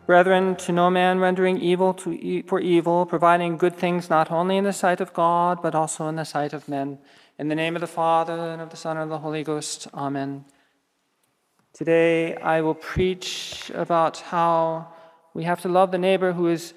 Brethren, to no man rendering evil for evil, providing good things not only in the sight of God, but also in the sight of men. In the name of the Father, and of the Son, and of the Holy Ghost. Amen. Today I will preach about how we have to love the neighbor who is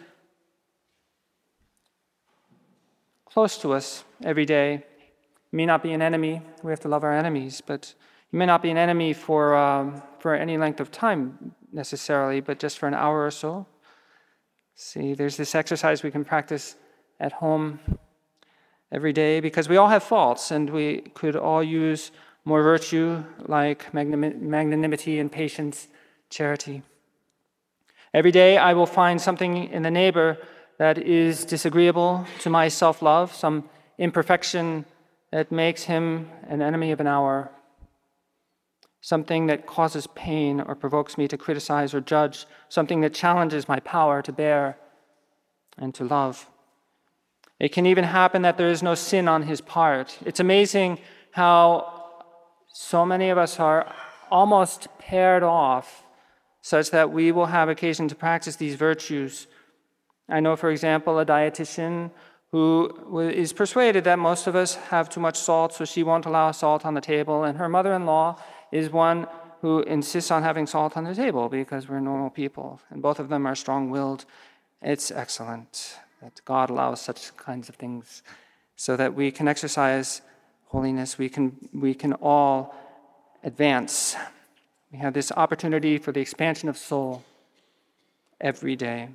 close to us every day. He may not be an enemy. We have to love our enemies, but he may not be an enemy for any length of time necessarily, but just for an hour or so. See, there's this exercise we can practice at home every day because we all have faults and we could all use more virtue like magnanimity and patience, charity. Every day I will find something in the neighbor that is disagreeable to my self-love, some imperfection that makes him an enemy of an hour, something that causes pain or provokes me to criticize or judge, something that challenges my power to bear and to love. It can even happen that there is no sin on his part. It's amazing how so many of us are almost paired off such that we will have occasion to practice these virtues. I know, for example, a dietitian who is persuaded that most of us have too much salt, so she won't allow salt on the table, and her mother-in-law is one who insists on having salt on the table because we're normal people, and both of them are strong-willed. It's excellent that God allows such kinds of things so that we can exercise holiness, we can all advance. We have this opportunity for the expansion of soul every day.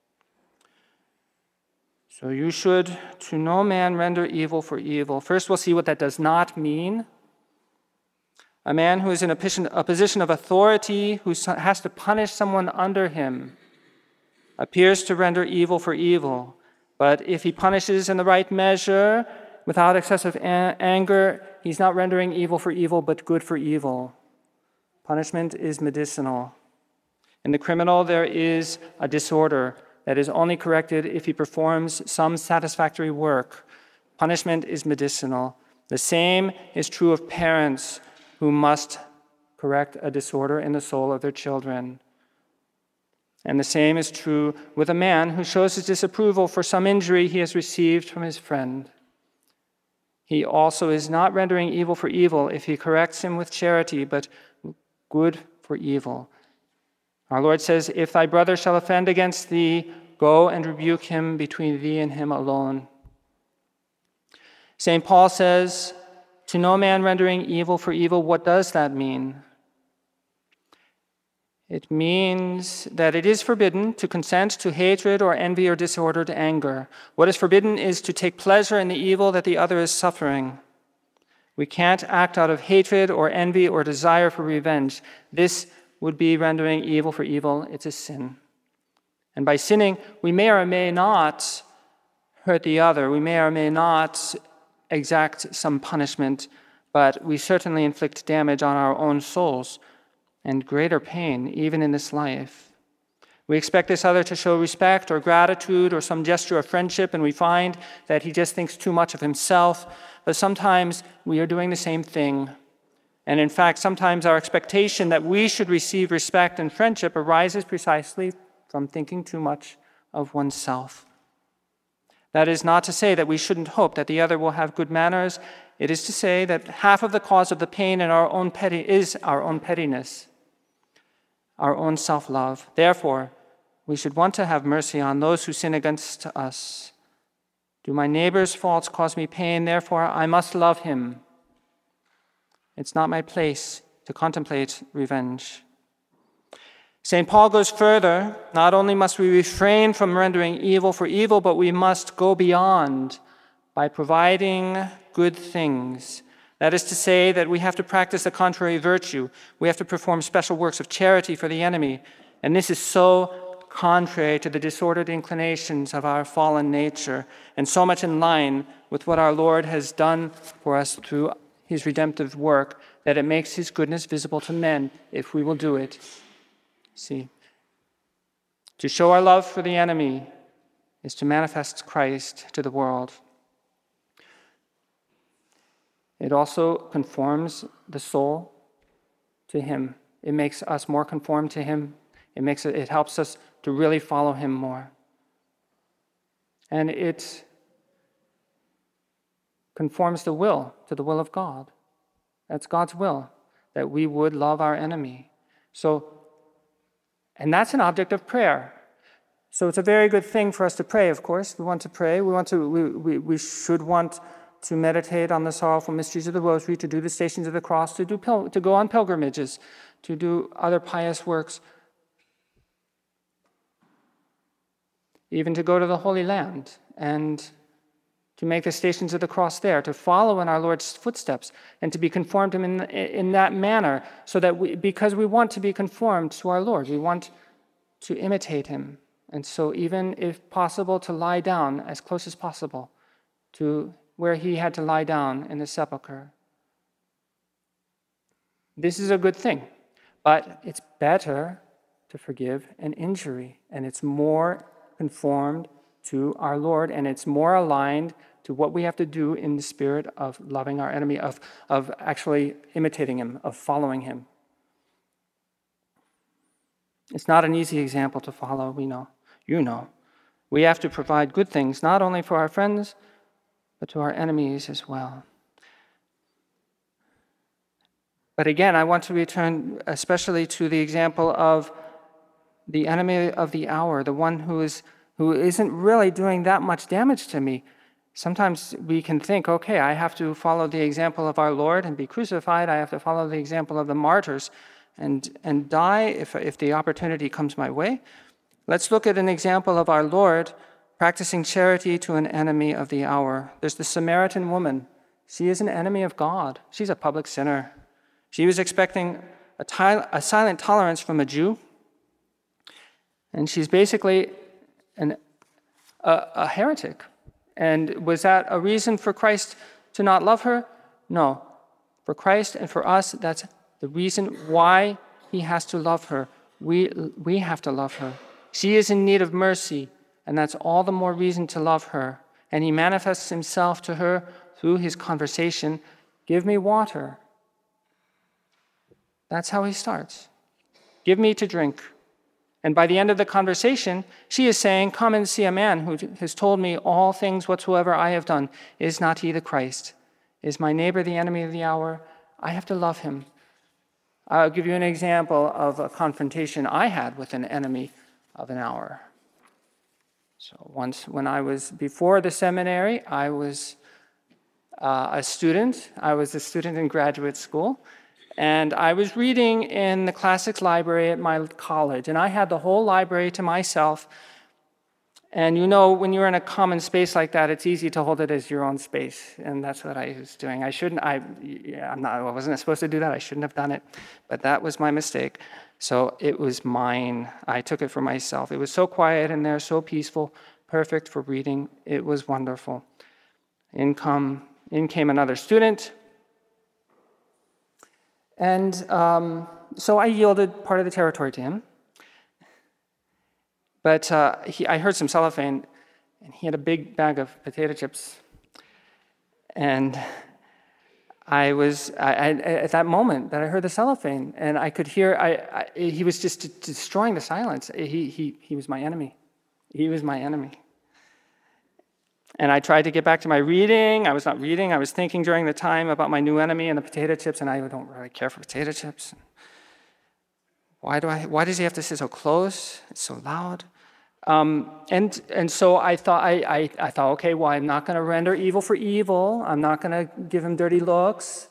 So you should to no man render evil for evil. First, we'll see what that does not mean. A man who is in a position of authority, who has to punish someone under him, appears to render evil for evil. But if he punishes in the right measure, without excessive anger, he's not rendering evil for evil, but good for evil. Punishment is medicinal. In the criminal, there is a disorder that is only corrected if he performs some satisfactory work. Punishment is medicinal. The same is true of parents who must correct a disorder in the soul of their children. And the same is true with a man who shows his disapproval for some injury he has received from his friend. He also is not rendering evil for evil if he corrects him with charity, but good for evil. Our Lord says, "If thy brother shall offend against thee, go and rebuke him between thee and him alone." St. Paul says, "To no man rendering evil for evil." What does that mean? It means that it is forbidden to consent to hatred or envy or disordered anger. What is forbidden is to take pleasure in the evil that the other is suffering. We can't act out of hatred or envy or desire for revenge. This would be rendering evil for evil. It's a sin. And by sinning, we may or may not hurt the other. We may or may not exact some punishment, but we certainly inflict damage on our own souls and greater pain, even in this life. We expect this other to show respect or gratitude or some gesture of friendship, and we find that he just thinks too much of himself. But sometimes we are doing the same thing. And in fact, sometimes our expectation that we should receive respect and friendship arises precisely from thinking too much of oneself. That is not to say that we shouldn't hope that the other will have good manners. It is to say that half of the cause of the pain in our own is our own pettiness, our own self-love. Therefore, we should want to have mercy on those who sin against us. Do my neighbor's faults cause me pain? Therefore, I must love him. It's not my place to contemplate revenge. St. Paul goes further. Not only must we refrain from rendering evil for evil, but we must go beyond by providing good things. That is to say that we have to practice the contrary virtue. We have to perform special works of charity for the enemy. And this is so contrary to the disordered inclinations of our fallen nature, and so much in line with what our Lord has done for us through his redemptive work, that it makes his goodness visible to men if we will do it. See, to show our love for the enemy is to manifest Christ to the world. It also conforms the soul to him. It makes us more conformed to him. It helps us to really follow him more. And it conforms the will to the will of God. That's God's will, that we would love our enemy. And that's an object of prayer. So it's a very good thing for us to pray, of course. We want to pray. We should want to meditate on the sorrowful mysteries of the Rosary, to do the Stations of the Cross, to go on pilgrimages, to do other pious works, even to go to the Holy Land and to make the Stations of the Cross there, to follow in our Lord's footsteps and to be conformed to him in that manner, so that because we want to be conformed to our Lord, we want to imitate him. And so even if possible, to lie down as close as possible to where he had to lie down in the sepulchre. This is a good thing, but it's better to forgive an injury, and it's more conformed to our Lord, and it's more aligned to what we have to do in the spirit of loving our enemy, of actually imitating him, of following him. It's not an easy example to follow, we know. You know. We have to provide good things, not only for our friends, but to our enemies as well. But again, I want to return especially to the example of the enemy of the hour, the one who isn't really doing that much damage to me. Sometimes we can think, okay, I have to follow the example of our Lord and be crucified. I have to follow the example of the martyrs and die if the opportunity comes my way. Let's look at an example of our Lord practicing charity to an enemy of the hour. There's the Samaritan woman. She is an enemy of God. She's a public sinner. She was expecting a silent tolerance from a Jew, and she's basically a heretic. And was that a reason for Christ to not love her? No. For Christ and for us, that's the reason why he has to love her. We have to love her. She is in need of mercy, and that's all the more reason to love her. And he manifests himself to her through his conversation. Give me water. That's how he starts. Give me to drink. And by the end of the conversation, she is saying, come and see a man who has told me all things whatsoever I have done. Is not he the Christ? Is my neighbor the enemy of the hour? I have to love him. I'll give you an example of a confrontation I had with an enemy of an hour. So once when I was before the seminary, I was a student. I was a student in graduate school. And I was reading in the classics library at my college, and I had the whole library to myself. And you know, when you're in a common space like that, it's easy to hold it as your own space, and that's what I was doing. I wasn't supposed to do that. I shouldn't have done it, but that was my mistake. So it was mine. I took it for myself. It was so quiet in there, so peaceful, perfect for reading. It was wonderful. In came another student. And so I yielded part of the territory to him. But I heard some cellophane, and he had a big bag of potato chips. And at that moment that I heard the cellophane, and I could hear, he was just destroying the silence. He was my enemy. He was my enemy. And I tried to get back to my reading. I was not reading. I was thinking during the time about my new enemy and the potato chips, and I don't really care for potato chips. Why does he have to sit so close? It's so loud. And so I thought, okay, well, I'm not going to render evil for evil. I'm not going to give him dirty looks.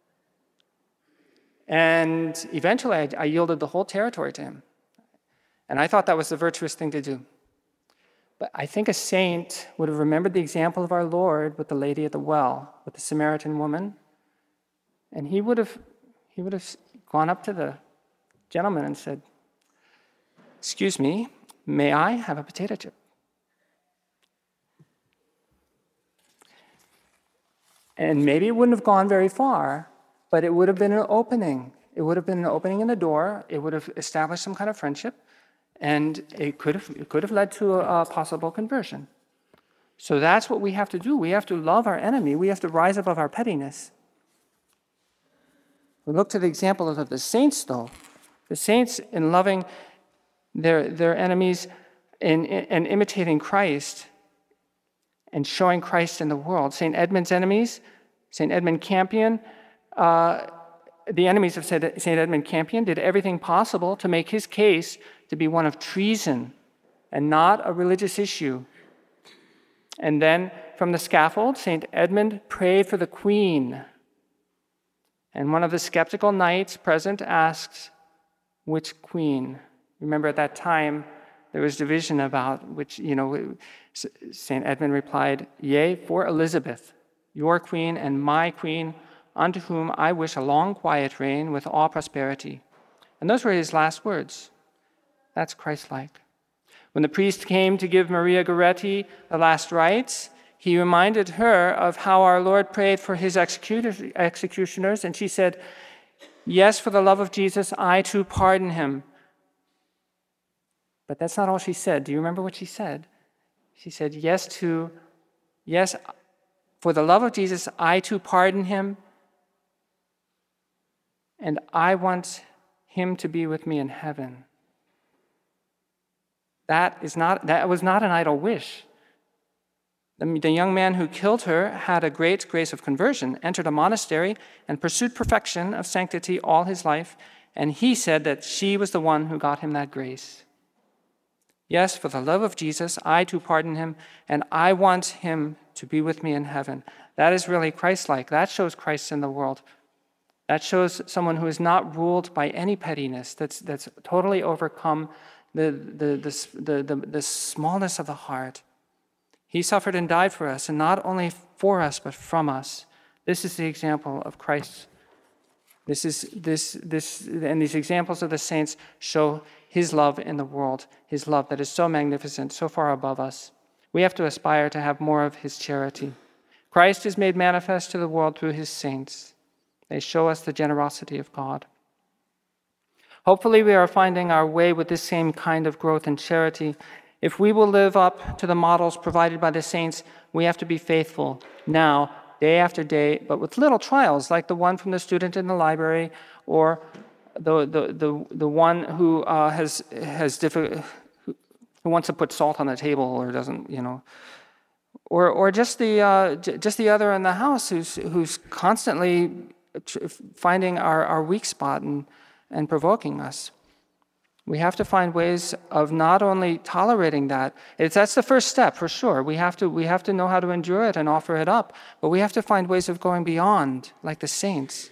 And eventually I yielded the whole territory to him. And I thought that was the virtuous thing to do. But I think a saint would have remembered the example of our Lord with the lady at the well, with the Samaritan woman, and he would have gone up to the gentleman and said, "Excuse me, may I have a potato chip?" And maybe it wouldn't have gone very far, but it would have been an opening. It would have been an opening in the door. It would have established some kind of friendship. And it could have led to a possible conversion. So that's what we have to do. We have to love our enemy. We have to rise above our pettiness. We look to the example of the saints, though. The saints, in loving They're enemies in imitating Christ and showing Christ in the world. St. Edmund's enemies, St. Edmund Campion, the enemies of St. Edmund Campion did everything possible to make his case to be one of treason and not a religious issue. And then from the scaffold, St. Edmund prayed for the Queen. And one of the skeptical knights present asks, which queen? Remember at that time, there was division about which, St. Edmund replied, yea, for Elizabeth, your queen and my queen, unto whom I wish a long quiet reign with all prosperity. And those were his last words. That's Christ-like. When the priest came to give Maria Goretti the last rites, he reminded her of how our Lord prayed for his executioners, and she said, yes, for the love of Jesus, I too pardon him. But that's not all she said. Do you remember what she said? She said, yes, for the love of Jesus, I too pardon him, and I want him to be with me in heaven. That was not an idle wish. The young man who killed her had a great grace of conversion, entered a monastery, and pursued perfection of sanctity all his life, and he said that she was the one who got him that grace. Yes, for the love of Jesus, I too pardon him, and I want him to be with me in heaven. That is really Christ-like. That shows Christ in the world. That shows someone who is not ruled by any pettiness, that's totally overcome the smallness of the heart. He suffered and died for us, and not only for us, but from us. This is the example of Christ. And these examples of the saints show his love in the world, his love that is so magnificent, so far above us. We have to aspire to have more of his charity. Christ is made manifest to the world through his saints. They show us the generosity of God. Hopefully we are finding our way with this same kind of growth in charity. If we will live up to the models provided by the saints, we have to be faithful now, day after day, but with little trials, like the one from the student in the library, or the one who who wants to put salt on the table or doesn't, or just the other in the house who's constantly finding our weak spot and provoking us. We have to find ways of not only tolerating that. That's the first step, for sure. We have to know how to endure it and offer it up. But we have to find ways of going beyond, like the saints.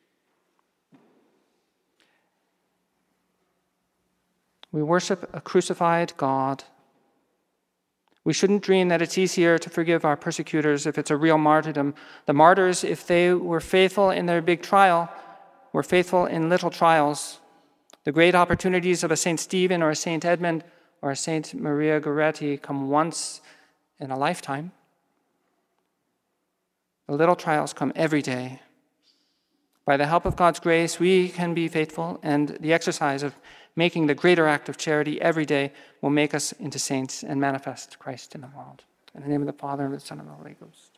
We worship a crucified God. We shouldn't dream that it's easier to forgive our persecutors if it's a real martyrdom. The martyrs, if they were faithful in their big trial, were faithful in little trials. The great opportunities of a St. Stephen or a St. Edmund or a St. Maria Goretti come once in a lifetime. The little trials come every day. By the help of God's grace, we can be faithful, and the exercise of making the greater act of charity every day will make us into saints and manifest Christ in the world. In the name of the Father, and of the Son, and of the Holy Ghost.